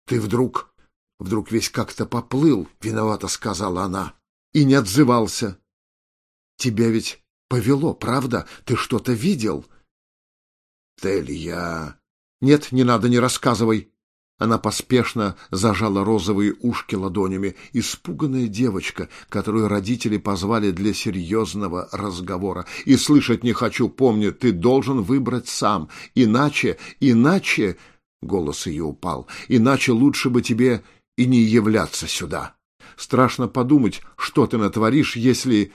Ты вдруг весь как-то поплыл, — виновато сказала она, — и не отзывался. Тебя ведь повело, правда? Ты что-то видел? Тель, я... Нет, не надо, не рассказывай. Она поспешно зажала розовые ушки ладонями. Испуганная девочка, которую родители позвали для серьезного разговора. И слышать не хочу, помни, ты должен выбрать сам. Иначе... Голос ее упал. Иначе лучше бы тебе и не являться сюда. Страшно подумать, что ты натворишь, если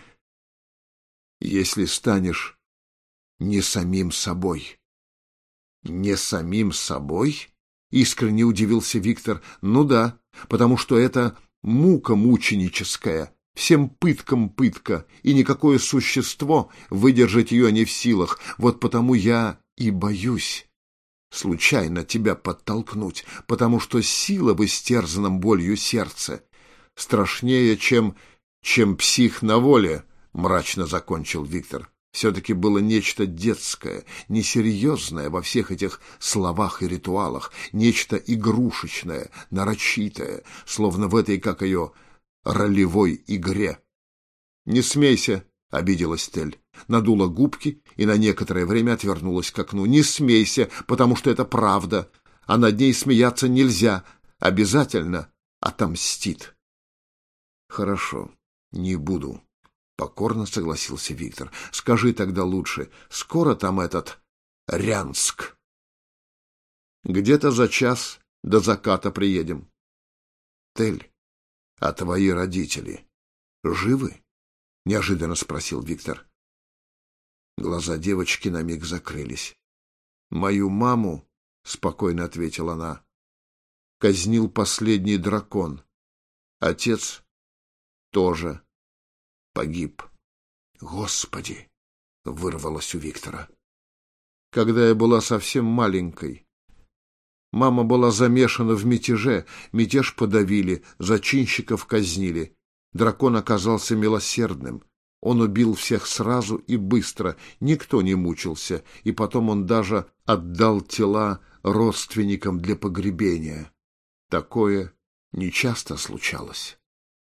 станешь не самим собой. Не самим собой? Искренне удивился Виктор. Ну да, потому что это мука мученическая, всем пыткам пытка, и никакое существо выдержать ее не в силах. Вот потому я и боюсь случайно тебя подтолкнуть, потому что сила в истерзанном болью сердце страшнее, чем псих на воле, — мрачно закончил Виктор. Все-таки было нечто детское, несерьезное во всех этих словах и ритуалах, нечто игрушечное, нарочитое, словно в этой, как ее, ролевой игре. — Не смейся, — обиделась Тель, надула губки и на некоторое время отвернулась к окну. — Не смейся, потому что это правда, а над ней смеяться нельзя, обязательно отомстит. — Хорошо, не буду. — покорно согласился Виктор. — Скажи тогда лучше, скоро там этот Рянск? — Где-то за час до заката приедем. — Тель, а твои родители живы? — неожиданно спросил Виктор. Глаза девочки на миг закрылись. — Мою маму, — спокойно ответила она, — казнил последний дракон. Отец тоже погиб. Господи! — вырвалось у Виктора. Когда я была совсем маленькой, мама была замешана в мятеже, мятеж подавили, зачинщиков казнили. Дракон оказался милосердным. Он убил всех сразу и быстро, никто не мучился, и потом он даже отдал тела родственникам для погребения. Такое нечасто случалось.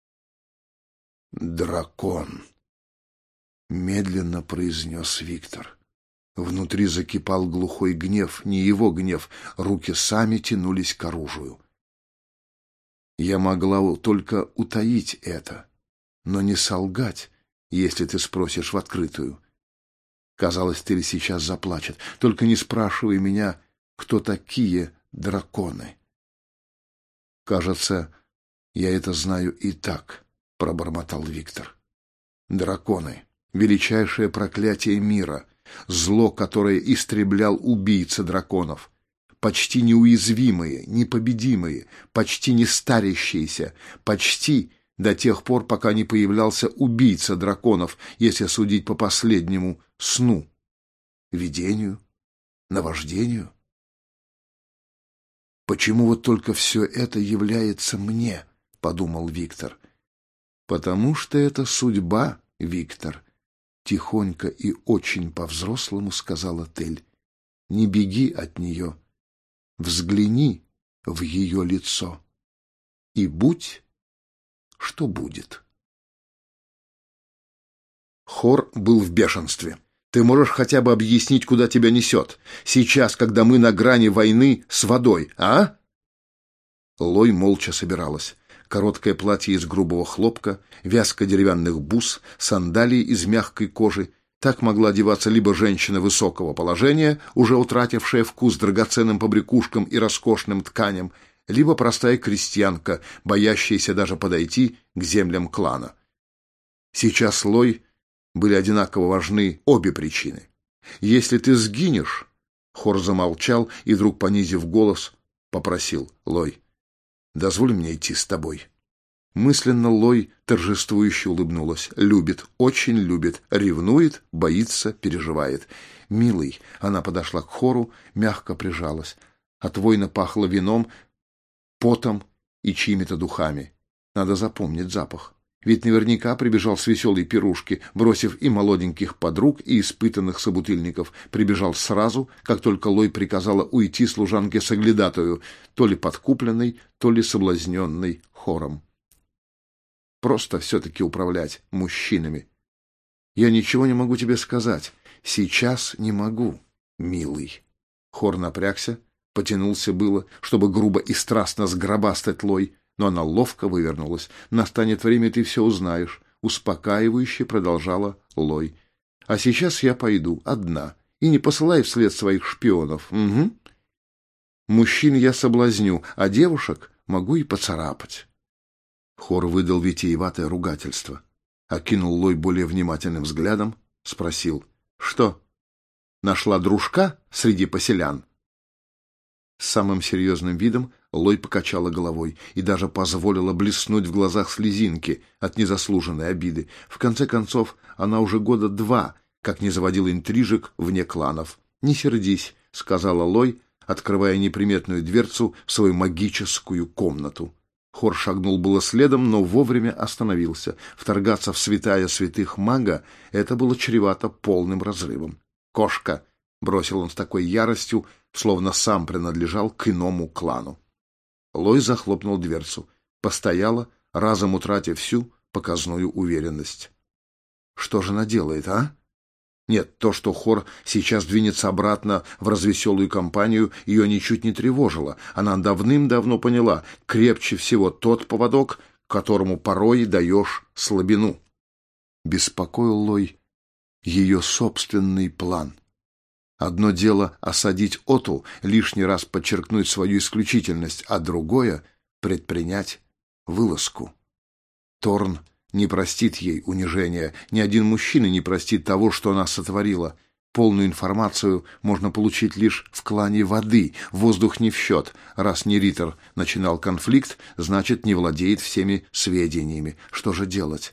«Дракон», — медленно произнес Виктор. Внутри закипал глухой гнев, не его гнев, руки сами тянулись к оружию. Я могла только утаить это, но не солгать, если ты спросишь в открытую. Казалось, Тель сейчас заплачет. Только не спрашивай меня, кто такие драконы. Кажется, я это знаю и так, — пробормотал Виктор. Драконы — величайшее проклятие мира, зло, которое истреблял убийца драконов. Почти неуязвимые, непобедимые, почти не старящиеся, почти до тех пор, пока не появлялся убийца драконов, если судить по последнему сну, видению, наваждению. «Почему вот только все это является мне?» — подумал Виктор. «Потому что это судьба, Виктор», — тихонько и очень по-взрослому сказала Тель. «Не беги от нее, взгляни в ее лицо и будь, что будет». Хор был в бешенстве. «Ты можешь хотя бы объяснить, куда тебя несет? Сейчас, когда мы на грани войны с водой, а?» Лой молча собиралась. Короткое платье из грубого хлопка, вязка деревянных бус, сандалии из мягкой кожи. Так могла одеваться либо женщина высокого положения, уже утратившая вкус к драгоценным побрякушкам и роскошным тканям, либо простая крестьянка, боящаяся даже подойти к землям клана. Сейчас Лой были одинаково важны обе причины. «Если ты сгинешь...» Хор замолчал и, вдруг понизив голос, попросил: «Лой, дозволь мне идти с тобой». Мысленно Лой торжествующе улыбнулась. Любит, очень любит, ревнует, боится, переживает. «Милый», — она подошла к Хору, мягко прижалась. От воина пахло вином, потом и чьими-то духами. Надо запомнить запах. Ведь наверняка прибежал с веселой пирушки, бросив и молоденьких подруг, и испытанных собутыльников. Прибежал сразу, как только Лой приказала уйти служанке-соглядатую, то ли подкупленной, то ли соблазненной хором. Просто все-таки управлять мужчинами. Я ничего не могу тебе сказать. Сейчас не могу, милый. Хор напрягся, потянулся было, чтобы грубо и страстно сгробастать Лой, но она ловко вывернулась. «Настанет время, ты все узнаешь», — успокаивающе продолжала Лой. «А сейчас я пойду одна, и не посылай вслед своих шпионов. Угу. Мужчин я соблазню, а девушек могу и поцарапать». Хор выдал витиеватое ругательство, окинул Лой более внимательным взглядом, спросил: «Что, нашла дружка среди поселян?» С самым серьезным видом Лой покачала головой и даже позволила блеснуть в глазах слезинки от незаслуженной обиды. В конце концов, она уже года 2 как не заводила интрижек вне кланов. «Не сердись», — сказала Лой, открывая неприметную дверцу в свою магическую комнату. Хор шагнул было следом, но вовремя остановился. Вторгаться в святая святых мага — это было чревато полным разрывом. «Кошка!» — бросил он с такой яростью, словно сам принадлежал к иному клану. Лой захлопнул дверцу, постояла, разом утратив всю показную уверенность. Что же она делает, а? Нет, то, что Хор сейчас двинется обратно в развеселую компанию, ее ничуть не тревожило. Она давным-давно поняла: крепче всего тот поводок, которому порой даешь слабину. Беспокоил Лой ее собственный план. Одно дело осадить Оту, лишний раз подчеркнуть свою исключительность, а другое — предпринять вылазку. Торн не простит ей унижения, ни один мужчина не простит того, что она сотворила. Полную информацию можно получить лишь в клане воды, воздух не в счет. Раз Неритор начинал конфликт, значит, не владеет всеми сведениями. Что же делать?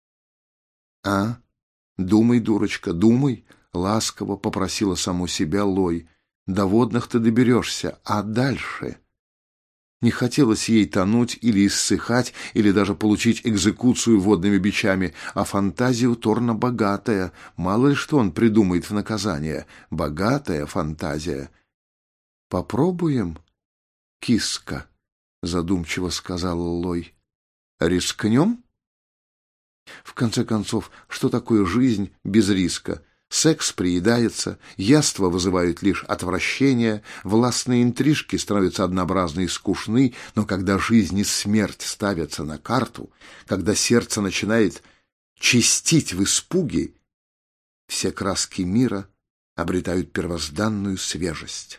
«А? Думай, дурочка, думай», — ласково попросила саму себя Лой. «До водных ты доберешься, а дальше?» Не хотелось ей тонуть или иссыхать, или даже получить экзекуцию водными бичами, а фантазия у Торна богатая, мало ли что он придумает в наказание. Богатая фантазия. «Попробуем, киска», — задумчиво сказала Лой. «Рискнем?» В конце концов, что такое жизнь без риска? Секс приедается, яства вызывают лишь отвращение, властные интрижки становятся однообразны и скучны, но когда жизнь и смерть ставятся на карту, когда сердце начинает чистить в испуге, все краски мира обретают первозданную свежесть.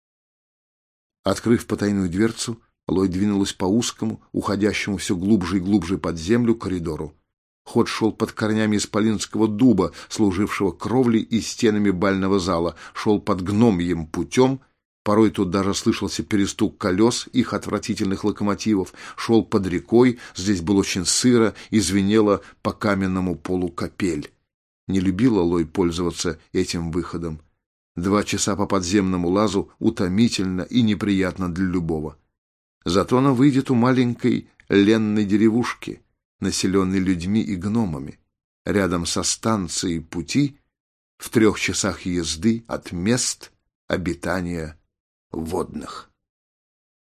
Открыв потайную дверцу, Лой двинулась по узкому, уходящему все глубже и глубже под землю коридору. Ход шел под корнями исполинского дуба, служившего кровлей и стенами бального зала, шел под гномьим путем, порой тут даже слышался перестук колес их отвратительных локомотивов, шел под рекой, здесь было очень сыро и звенела по каменному полу капель. Не любила Лой пользоваться этим выходом. 2 часа по подземному лазу утомительно и неприятно для любого. Зато она выйдет у маленькой ленной деревушки, населенный людьми и гномами, рядом со станцией пути, в 3 часах езды от мест обитания водных.